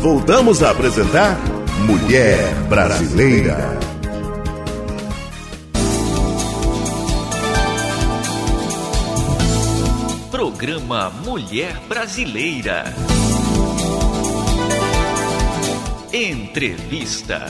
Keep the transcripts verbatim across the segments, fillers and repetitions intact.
voltamos a apresentar Mulher Brasileira. Programa Mulher Brasileira. Entrevista.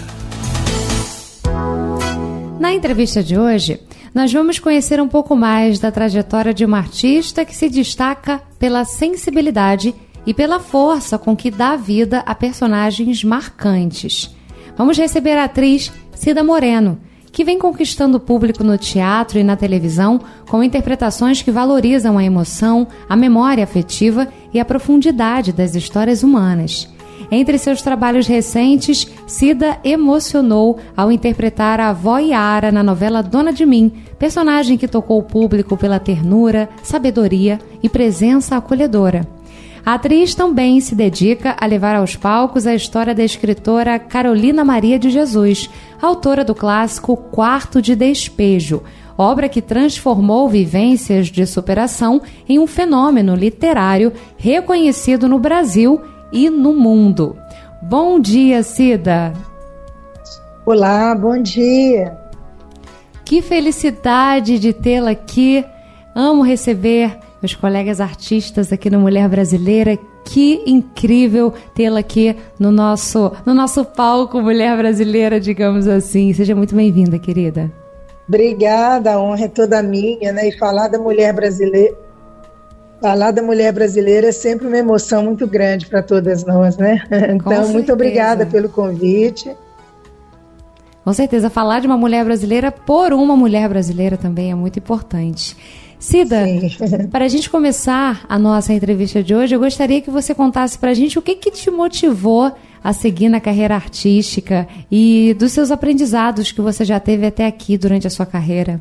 Na entrevista de hoje, nós vamos conhecer um pouco mais da trajetória de uma artista que se destaca pela sensibilidade e pela força com que dá vida a personagens marcantes. Vamos receber a atriz Cida Moreno, que vem conquistando o público no teatro e na televisão com interpretações que valorizam a emoção, a memória afetiva e a profundidade das histórias humanas. Entre seus trabalhos recentes, Cida emocionou ao interpretar a avó Yara na novela Dona de Mim, personagem que tocou o público pela ternura, sabedoria e presença acolhedora. A atriz também se dedica a levar aos palcos a história da escritora Carolina Maria de Jesus, autora do clássico Quarto de Despejo, obra que transformou vivências de superação em um fenômeno literário reconhecido no Brasil e no mundo. Bom dia, Cida! Olá, bom dia! Que felicidade de tê-la aqui. Amo receber meus colegas artistas aqui no Mulher Brasileira. Que incrível tê-la aqui no nosso, no nosso palco Mulher Brasileira, digamos assim. Seja muito bem-vinda, querida. Obrigada, a honra é toda minha, né? E falar da mulher brasileira, falar da mulher brasileira é sempre uma emoção muito grande para todas nós, né? Então, muito obrigada pelo convite. Com certeza, falar de uma mulher brasileira por uma mulher brasileira também é muito importante. Cida, para a gente começar a nossa entrevista de hoje, eu gostaria que você contasse para a gente o que, que te motivou a seguir na carreira artística e dos seus aprendizados que você já teve até aqui durante a sua carreira.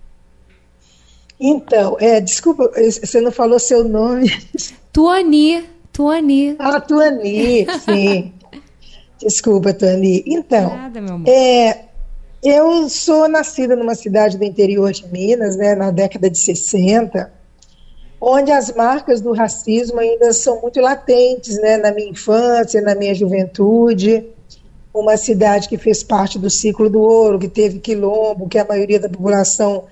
Então, é, desculpa, você não falou seu nome. Tuani, Tuani. Ah, Tuani, sim. Desculpa, Tuani. Então, Nada, meu amor. É, eu sou nascida numa cidade do interior de Minas, né, na década de sessenta, onde as marcas do racismo ainda são muito latentes, né, na minha infância, na minha juventude. Uma cidade que fez parte do ciclo do ouro, que teve quilombo, que a maioria da população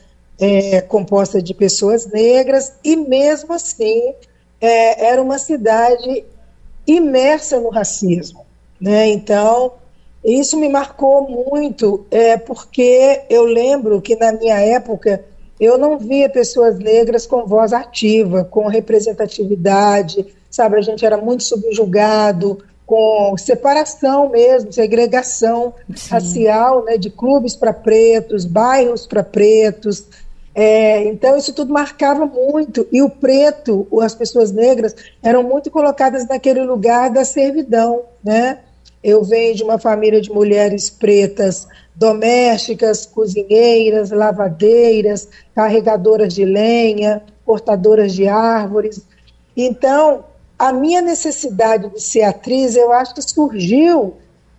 é composta de pessoas negras, e mesmo assim é, era uma cidade imersa no racismo, né? Então, isso me marcou muito, é, porque eu lembro que na minha época eu não via pessoas negras com voz ativa, com representatividade, sabe? A gente era muito subjugado, com separação mesmo, segregação Sim. racial, né? De clubes para pretos, bairros para pretos. É, então isso tudo marcava muito, e o preto, as pessoas negras, eram muito colocadas naquele lugar da servidão, né? Eu venho de uma família de mulheres pretas, domésticas, cozinheiras, lavadeiras, carregadoras de lenha, cortadoras de árvores. Então, a minha necessidade de ser atriz, eu acho que surgiu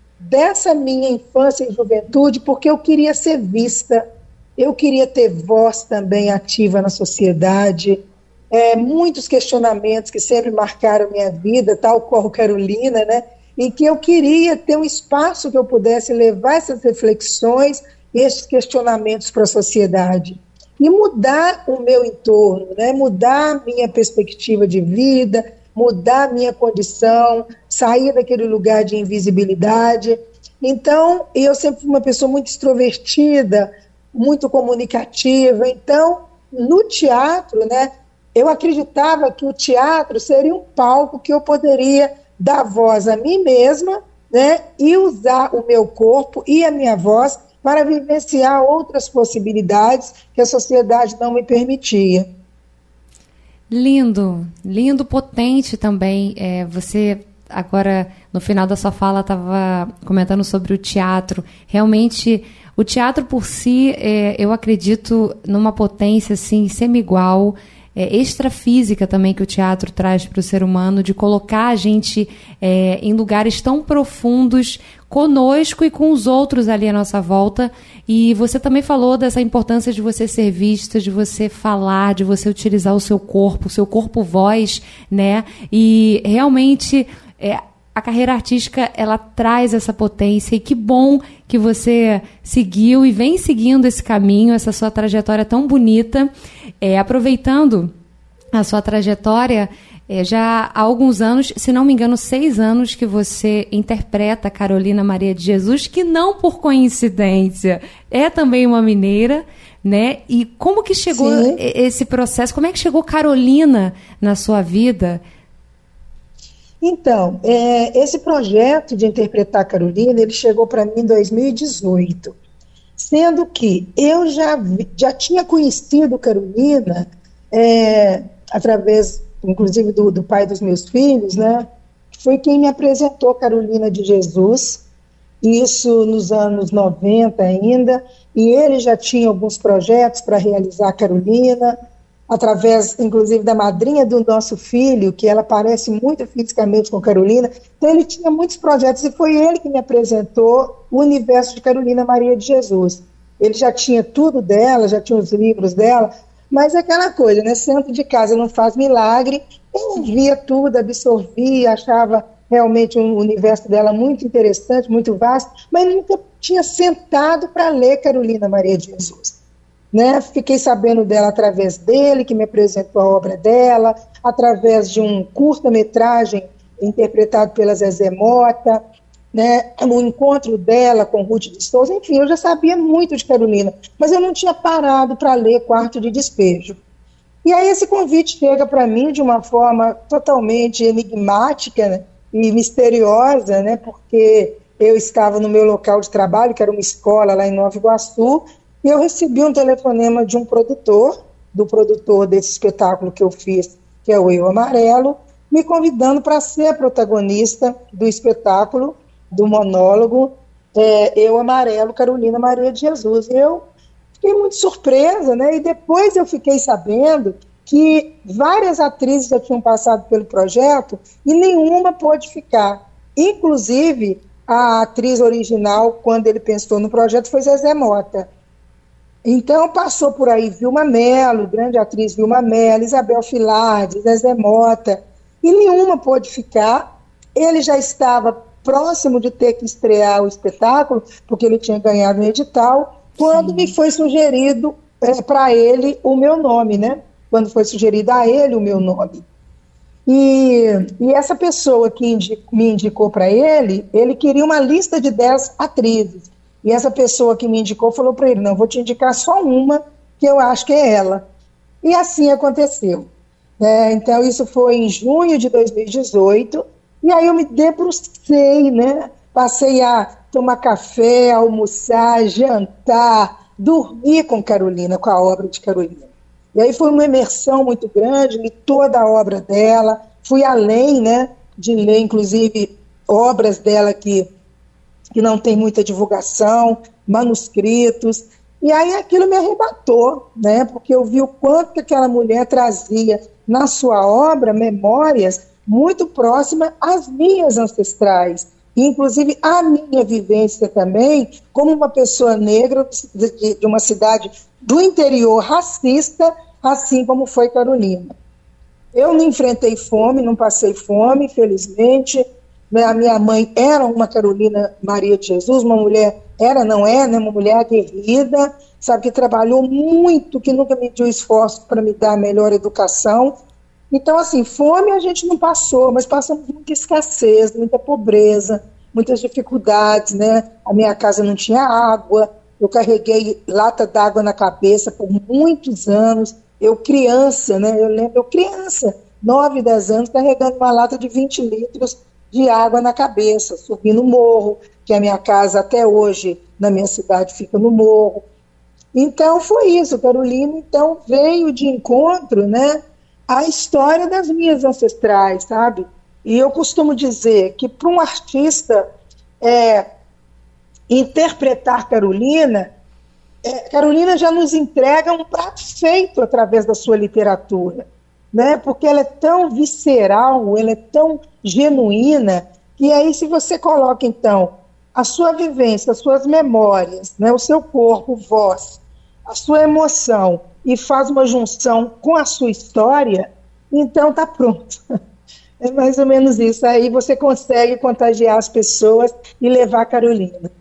dessa minha infância e juventude, porque eu queria ser vista, eu queria ter voz também ativa na sociedade. É, muitos questionamentos que sempre marcaram minha vida, tal qual Carolina, né? E que eu queria ter um espaço que eu pudesse levar essas reflexões e esses questionamentos para a sociedade. E mudar o meu entorno, né? Mudar a minha perspectiva de vida, mudar a minha condição, sair daquele lugar de invisibilidade. Então, eu sempre fui uma pessoa muito extrovertida, muito comunicativa. Então, no teatro, né, eu acreditava que o teatro seria um palco que eu poderia dar voz a mim mesma, né, e usar o meu corpo e a minha voz para vivenciar outras possibilidades que a sociedade não me permitia. Lindo, lindo, potente também. É, você agora, no final da sua fala, estava comentando sobre o teatro. Realmente, o teatro por si, é, eu acredito numa potência assim, semi-igual, é, extrafísica também que o teatro traz para o ser humano, de colocar a gente é, em lugares tão profundos conosco e com os outros ali à nossa volta. E você também falou dessa importância de você ser vista, de você falar, de você utilizar o seu corpo, o seu corpo-voz, né? E realmente é, a carreira artística, ela traz essa potência, e que bom que você seguiu e vem seguindo esse caminho, essa sua trajetória tão bonita. É, aproveitando a sua trajetória, é, já há alguns anos, se não me engano, seis anos que você interpreta Carolina Maria de Jesus, que não por coincidência é também uma mineira, né? E como que chegou Sim. esse processo? Como é que chegou Carolina na sua vida? Então, é, esse projeto de interpretar Carolina, ele chegou para mim em dois mil e dezoito, sendo que eu já, vi, já tinha conhecido Carolina é, através, inclusive, do, do pai dos meus filhos, né? Foi quem me apresentou Carolina de Jesus, isso nos anos noventa ainda, e ele já tinha alguns projetos para realizar Carolina, através, inclusive, da madrinha do nosso filho, que ela parece muito fisicamente com Carolina. Então, ele tinha muitos projetos, e foi ele que me apresentou o universo de Carolina Maria de Jesus. Ele já tinha tudo dela, já tinha os livros dela, mas aquela coisa, né? Santo de casa não faz milagre. Eu via tudo, absorvia, achava realmente um universo dela muito interessante, muito vasto, mas nunca tinha sentado para ler Carolina Maria de Jesus. Né? Fiquei sabendo dela através dele, que me apresentou a obra dela, através de um curta-metragem interpretado pela Zezé Mota, né? No encontro dela com Ruth de Souza. Enfim, eu já sabia muito de Carolina, mas eu não tinha parado para ler Quarto de Despejo. E aí esse convite chega para mim de uma forma totalmente enigmática, né? E misteriosa, né? Porque eu estava no meu local de trabalho, que era uma escola lá em Nova Iguaçu, e eu recebi um telefonema de um produtor, do produtor desse espetáculo que eu fiz, que é o Eu Amarelo, me convidando para ser a protagonista do espetáculo, do monólogo é, Eu Amarelo, Carolina Maria de Jesus. E eu fiquei muito surpresa, né? E depois eu fiquei sabendo que várias atrizes já tinham passado pelo projeto e nenhuma pôde ficar. Inclusive, a atriz original, quando ele pensou no projeto, foi Zezé Mota. Então, passou por aí Vilma Mello, grande atriz Vilma Mello, Isabel Filardi, Zezé Mota, e nenhuma pôde ficar. Ele já estava próximo de ter que estrear o espetáculo, porque ele tinha ganhado um edital, quando Sim. me foi sugerido é, para ele o meu nome, né? Quando foi sugerido a ele o meu nome. E, e essa pessoa que indico, me indicou para ele, ele queria uma lista de dez atrizes. E essa pessoa que me indicou falou para ele, não, vou te indicar só uma, que eu acho que é ela. E assim aconteceu. É, então, isso foi em junho de dois mil e dezoito, e aí eu me debrucei, né? Passei a tomar café, almoçar, jantar, dormir com Carolina, com a obra de Carolina. E aí foi uma imersão muito grande, li toda a obra dela, fui além, né, de ler, inclusive, obras dela que que não tem muita divulgação, manuscritos, e aí aquilo me arrebatou, né, porque eu vi o quanto que aquela mulher trazia na sua obra memórias muito próximas às minhas ancestrais, e inclusive a minha vivência também, como uma pessoa negra de, de uma cidade do interior racista, assim como foi Carolina. Eu não enfrentei fome, não passei fome, felizmente. A minha mãe era uma Carolina Maria de Jesus, uma mulher, era, não é, né, uma mulher aguerrida, sabe, que trabalhou muito, que nunca mediu esforço para me dar a melhor educação. Então, assim, fome a gente não passou, mas passamos muita escassez, muita pobreza, muitas dificuldades, né? A minha casa não tinha água, eu carreguei lata d'água na cabeça por muitos anos, eu criança, né? Eu lembro, eu criança, nove, dez anos, carregando uma lata de vinte litros de água na cabeça, subindo o morro, que a minha casa até hoje, na minha cidade, fica no morro. Então, foi isso, Carolina, então, veio de encontro, né, a história das minhas ancestrais, sabe? E eu costumo dizer que, para um artista é, interpretar Carolina, é, Carolina já nos entrega um prato feito através da sua literatura, né? Porque ela é tão visceral, ela é tão genuína, que aí se você coloca, então, a sua vivência, as suas memórias, né, o seu corpo, voz, a sua emoção, e faz uma junção com a sua história, então está pronto. É mais ou menos isso. Aí você consegue contagiar as pessoas e levar a Carolina.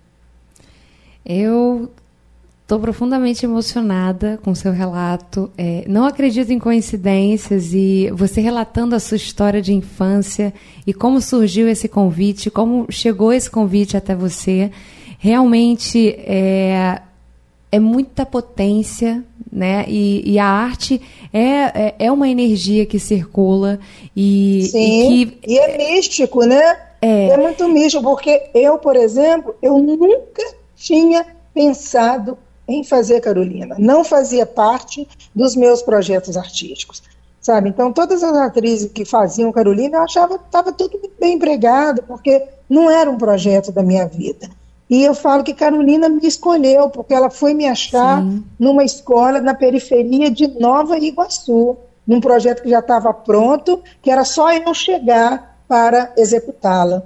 Eu estou profundamente emocionada com o seu relato. É, não acredito em coincidências, e você relatando a sua história de infância e como surgiu esse convite, como chegou esse convite até você, realmente é, é muita potência, né? E, e a arte é, é, é uma energia que circula. E, Sim, e, que, e é místico, né? É. é muito místico, porque eu, por exemplo, eu nunca tinha pensado em fazer Carolina. Não fazia parte dos meus projetos artísticos, sabe? Então, todas as atrizes que faziam Carolina, eu achava que estava tudo muito bem empregado, porque não era um projeto da minha vida. E eu falo que Carolina me escolheu, porque ela foi me achar Sim. numa escola na periferia de Nova Iguaçu, num projeto que já estava pronto, que era só eu chegar para executá-la.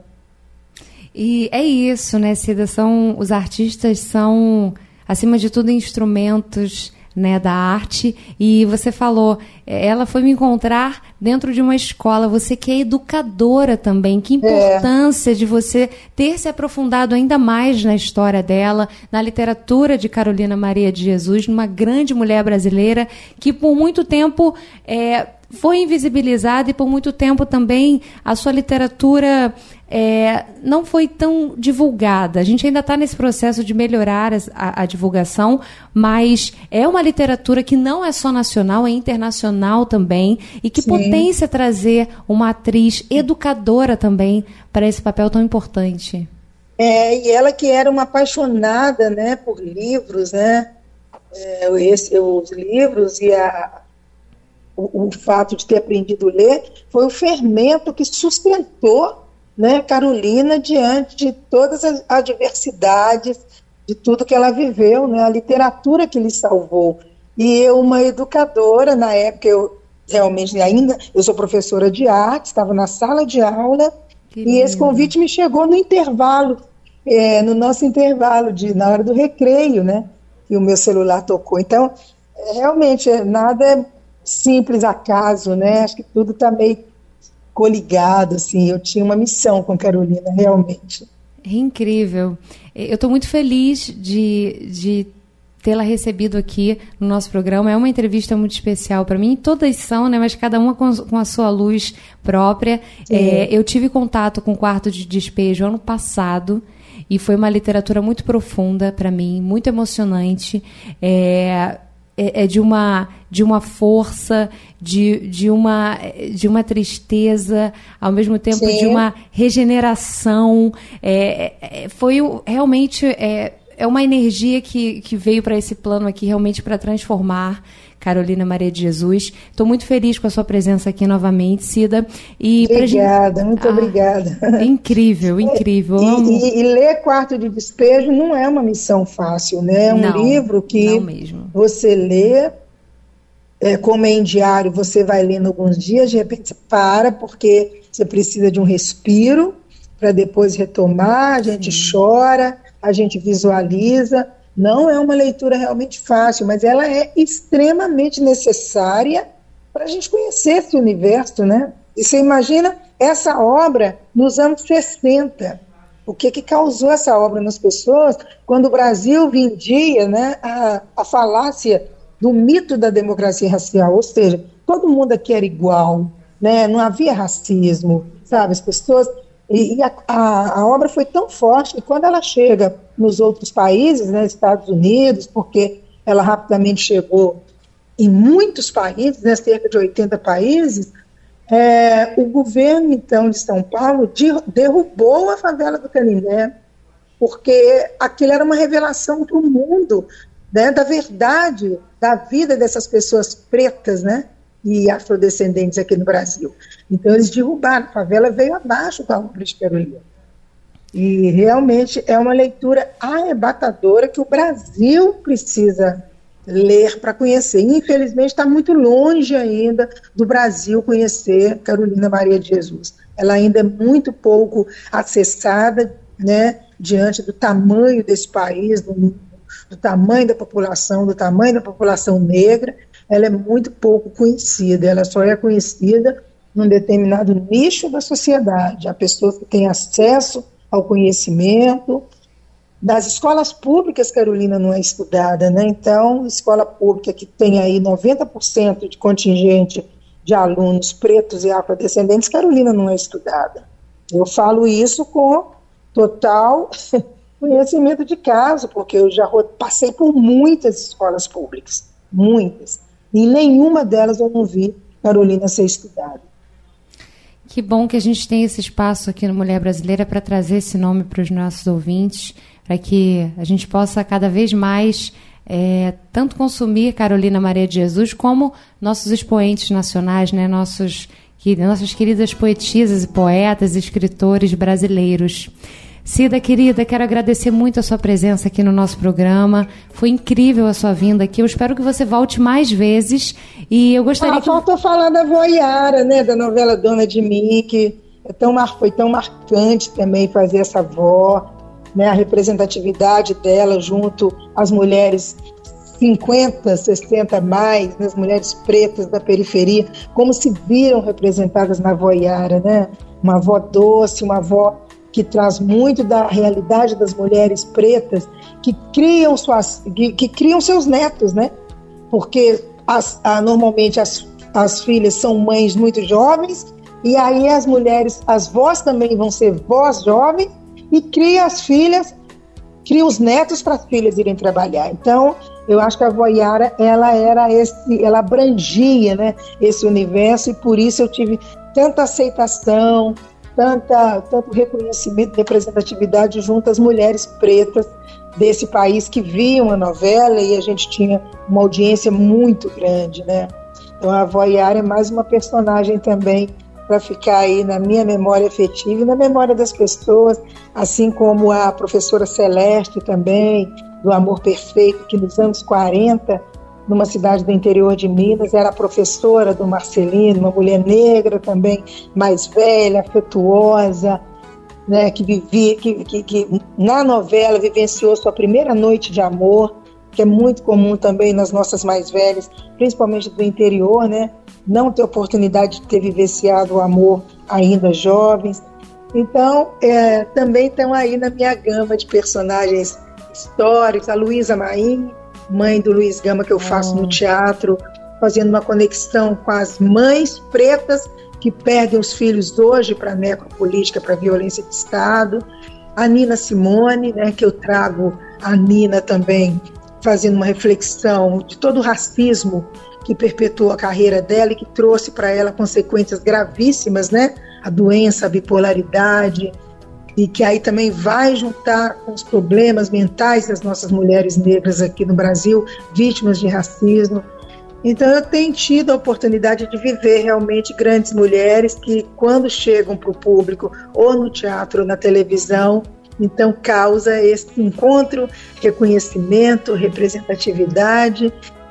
E é isso, né, Cida? São, os artistas são, acima de tudo, instrumentos, né, da arte. E você falou, ela foi me encontrar dentro de uma escola. Você que é educadora também. Que importância é. de você ter se aprofundado ainda mais na história dela, na literatura de Carolina Maria de Jesus, numa grande mulher brasileira que por muito tempo é, foi invisibilizada, e por muito tempo também a sua literatura é, não foi tão divulgada. A gente ainda está nesse processo de melhorar a, a divulgação, mas é uma literatura que não é só nacional, é internacional também, e que Sim. potência trazer uma atriz educadora também para esse papel tão importante. É, e ela que era uma apaixonada, né, por livros, né, é, esse, os livros e a O, o fato de ter aprendido a ler foi o fermento que sustentou, né, Carolina diante de todas as adversidades, de tudo que ela viveu, né, a literatura que lhe salvou. E eu, uma educadora, na época eu realmente ainda, eu sou professora de arte, estava na sala de aula, que e lindo. Esse convite me chegou no intervalo, é, no nosso intervalo, de, na hora do recreio, né, e o meu celular tocou. Então, realmente, nada é simples acaso, né? Acho que tudo está meio coligado, assim. Eu tinha uma missão com Carolina, realmente. É incrível. Eu estou muito feliz de, de tê-la recebido aqui no nosso programa. É uma entrevista muito especial para mim. Todas são, né? Mas cada uma com, com a sua luz própria. É, eu tive contato com o Quarto de Despejo ano passado, e foi uma literatura muito profunda para mim, muito emocionante. É... É de uma, de uma força, de, de, uma, de uma tristeza, ao mesmo tempo Sim. de uma regeneração. É, é, foi realmente é, é uma energia que, que veio para esse plano aqui, realmente para transformar Carolina Maria de Jesus. Estou muito feliz com a sua presença aqui novamente, Cida. E obrigada, gente... muito ah, obrigada. Incrível, incrível. E, e, e ler Quarto de Despejo não é uma missão fácil, né? É um não, livro que você lê, é, como é em diário, você vai lendo alguns dias, de repente você para, porque você precisa de um respiro para depois retomar, a gente Sim. chora, a gente visualiza. Não é uma leitura realmente fácil, mas ela é extremamente necessária para a gente conhecer esse universo, né? E você imagina essa obra nos anos sessenta, o que, que causou essa obra nas pessoas, quando o Brasil vendia, né, a, a falácia do mito da democracia racial, ou seja, todo mundo aqui era igual, né? Não havia racismo, sabe? As pessoas... E, e a, a, a obra foi tão forte que quando ela chega nos outros países, né, Estados Unidos, porque ela rapidamente chegou em muitos países, né, cerca de oitenta países, é, o governo, então, de São Paulo de, derrubou a favela do Canindé, porque aquilo era uma revelação para o mundo, né, da verdade, da vida dessas pessoas pretas, né, e afrodescendentes aqui no Brasil. Então, eles derrubaram, a favela veio abaixo da obra de Carolina. E realmente é uma leitura arrebatadora que o Brasil precisa ler para conhecer. Infelizmente, está muito longe ainda do Brasil conhecer Carolina Maria de Jesus. Ela ainda é muito pouco acessada, né, diante do tamanho desse país, do, do tamanho da população, do tamanho da população negra. Ela é muito pouco conhecida, ela só é conhecida num determinado nicho da sociedade. Há pessoas que têm acesso ao conhecimento. Das escolas públicas, Carolina não é estudada, né? Então, escola pública que tem aí noventa por cento de contingente de alunos pretos e afrodescendentes, Carolina não é estudada. Eu falo isso com total conhecimento de caso, porque eu já passei por muitas escolas públicas, muitas. Em nenhuma delas eu não vi Carolina ser estudada. Que bom que a gente tem esse espaço aqui no Mulher Brasileira para trazer esse nome para os nossos ouvintes, para que a gente possa cada vez mais é, tanto consumir Carolina Maria de Jesus como nossos expoentes nacionais, né, nossos, que, nossas queridas poetisas e poetas, escritores brasileiros. Cida, querida, quero agradecer muito a sua presença aqui no nosso programa. Foi incrível a sua vinda aqui. Eu espero que você volte mais vezes. E eu gostaria ah, que... Faltou falar da Voiara, né, da novela Dona de Mim, que é tão mar... foi tão marcante também fazer essa avó, né, a representatividade dela junto às mulheres cinquenta, sessenta mais, né, as mulheres pretas da periferia, como se viram representadas na Voiara, né? Uma avó doce, uma avó que traz muito da realidade das mulheres pretas, que criam, suas, que, que criam seus netos, né? Porque as, a, normalmente as, as filhas são mães muito jovens, e aí as mulheres, as vós também vão ser vós jovens, e cria as filhas, cria os netos para as filhas irem trabalhar. Então, eu acho que a Voiara, ela era esse, ela abrangia, né, esse universo, e por isso eu tive tanta aceitação, Tanta, tanto reconhecimento e representatividade junto às mulheres pretas desse país que viam a novela, e a gente tinha uma audiência muito grande, né? Então a Voiara é mais uma personagem também para ficar aí na minha memória afetiva e na memória das pessoas, assim como a professora Celeste também, do Amor Perfeito, que nos anos quarenta, numa cidade do interior de Minas, era professora do Marcelino, uma mulher negra também, mais velha, afetuosa, né, que vivia, que, que, que na novela vivenciou sua primeira noite de amor, que é muito comum também nas nossas mais velhas, principalmente do interior, né, não ter oportunidade de ter vivenciado o amor ainda jovens. Então, é, também estão aí na minha gama de personagens históricos, a Luísa Maim, mãe do Luiz Gama, que eu faço oh. no teatro, fazendo uma conexão com as mães pretas que perdem os filhos hoje para a necropolítica, para a violência de Estado. A Nina Simone, né, que eu trago a Nina também fazendo uma reflexão de todo o racismo que perpetuou a carreira dela e que trouxe para ela consequências gravíssimas, né? A doença, a bipolaridade, e que aí também vai juntar com os problemas mentais das nossas mulheres negras aqui no Brasil, vítimas de racismo. Então eu tenho tido a oportunidade de viver realmente grandes mulheres que, quando chegam para o público, ou no teatro ou na televisão, então causa esse encontro, reconhecimento, representatividade,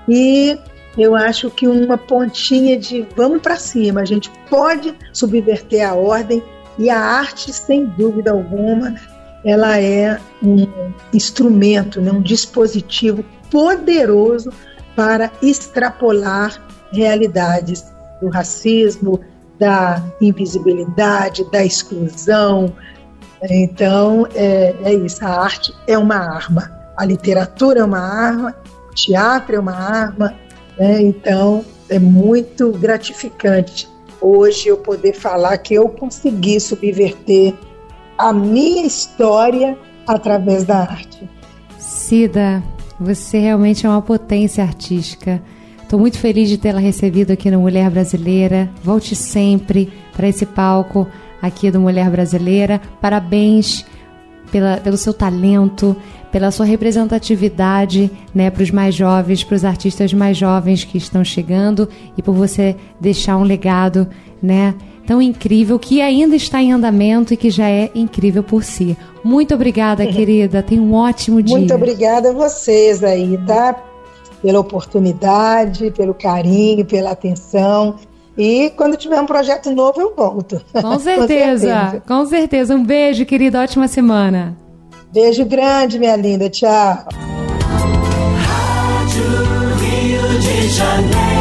e eu acho que uma pontinha de vamos para cima, a gente pode subverter a ordem. E a arte, sem dúvida alguma, ela é um instrumento, né, um dispositivo poderoso para extrapolar realidades do racismo, da invisibilidade, da exclusão. Então, é, é isso, a arte é uma arma, a literatura é uma arma, o teatro é uma arma, né? Então é muito gratificante hoje eu poder falar que eu consegui subverter a minha história através da arte. Cida, você realmente é uma potência artística. Estou muito feliz de tê-la recebido aqui no Mulher Brasileira. Volte sempre para esse palco aqui do Mulher Brasileira. Parabéns pela, pelo seu talento, pela sua representatividade, né, para os mais jovens, para os artistas mais jovens que estão chegando, e por você deixar um legado, né, tão incrível, que ainda está em andamento e que já é incrível por si. Muito obrigada, querida. Tenha um ótimo dia. Muito obrigada a vocês aí, tá? Pela oportunidade, pelo carinho, pela atenção. E quando tiver um projeto novo, eu volto. Com certeza, com certeza. Com certeza. Um beijo, querida. Ótima semana. Beijo grande, minha linda. Tchau. Rádio Rio de Janeiro.